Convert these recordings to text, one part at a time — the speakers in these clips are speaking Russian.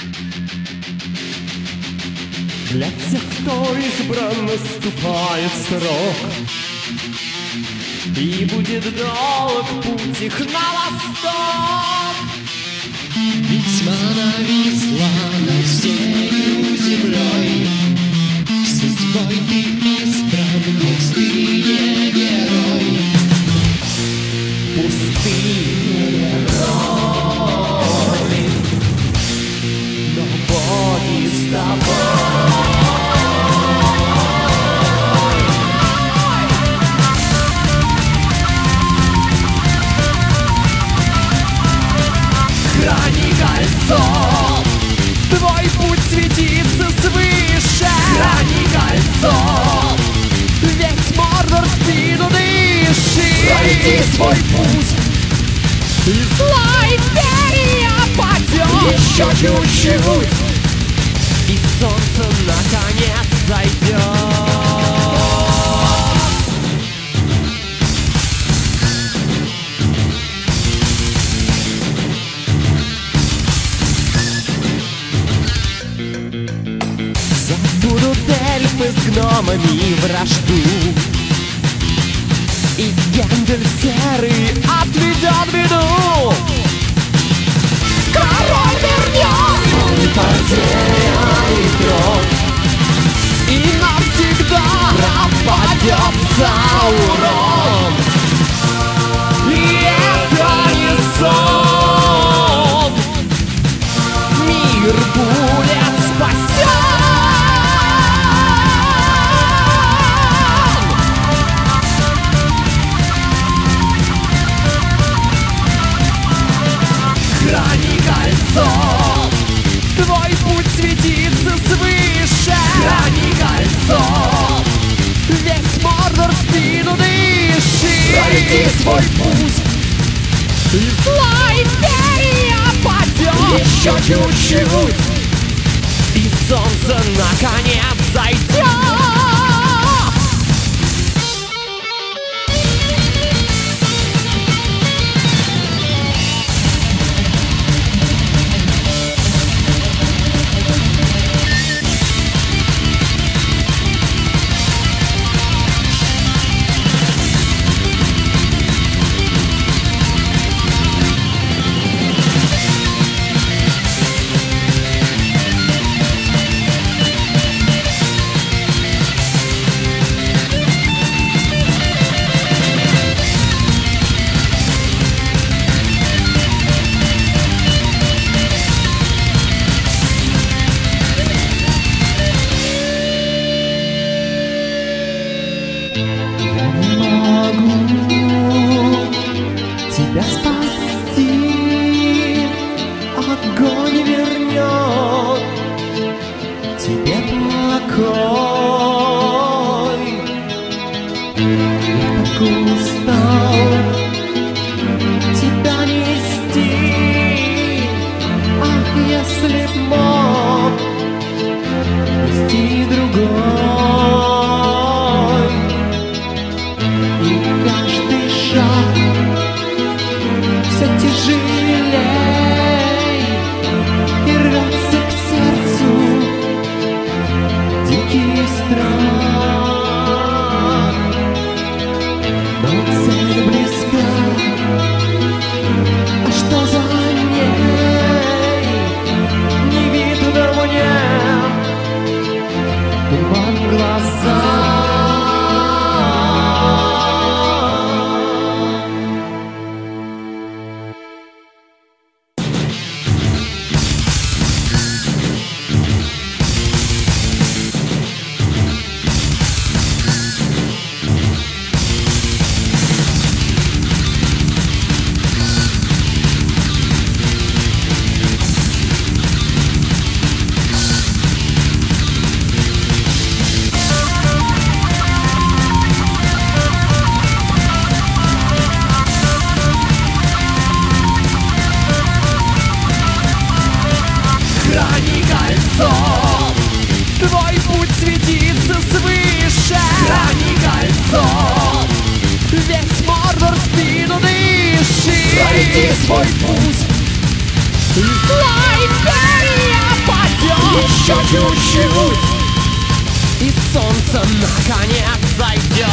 Для тех, кто избран, наступает срок, и будет долг путь их на восток. Ведь тьма нависла над всею землей, судьбой ты избран, хоть ты не герой. Пустые герои, но боги с тобой. Храни кольцо, твой путь светится свыше. Храни кольцо, весь Мордор в спину дышит. Пройди свой путь, и зла империя падет. Еще чуть-чуть, и солнце наконец зайдет. Забудут эльфы с гномами вражду, и Гэндальф серый отведет беду. Король вернет свой потерянный трон, и навсегда пропадет Саурон. И это не сон, мир будет спасен. Храни кольцо, твой путь светится свыше. Храни кольцо, весь Мордор в спину дышит. Пройди свой путь, и зла империя падет. Еще чуть-чуть, и солнце наконец зайдет. Тебя спасти, огонь вернет тебе покой. Я так устал тебя нести, ах, если б мог вести другой. И каждый шаг все тяжелей, и рвется к сердцу дикий страх. Но цель близка, а что за ней не видно мне, туман в глазах. Храни кольцо, твой путь светится свыше. Храни кольцо, весь Мордор в спину дышит. Пройди свой путь, и зла империя Еще чуть-чуть, и солнце наконец зайдет.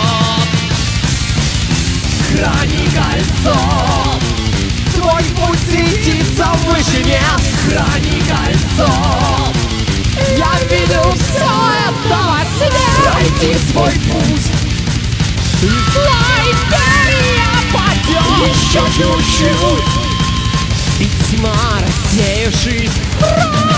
Храни кольцо, твой путь светится в вышине. Храни кольцо, я веду все это во сне. Пройди свой путь, и злой перепадет. Еще чуть-чуть, и тьма, рассеявшись,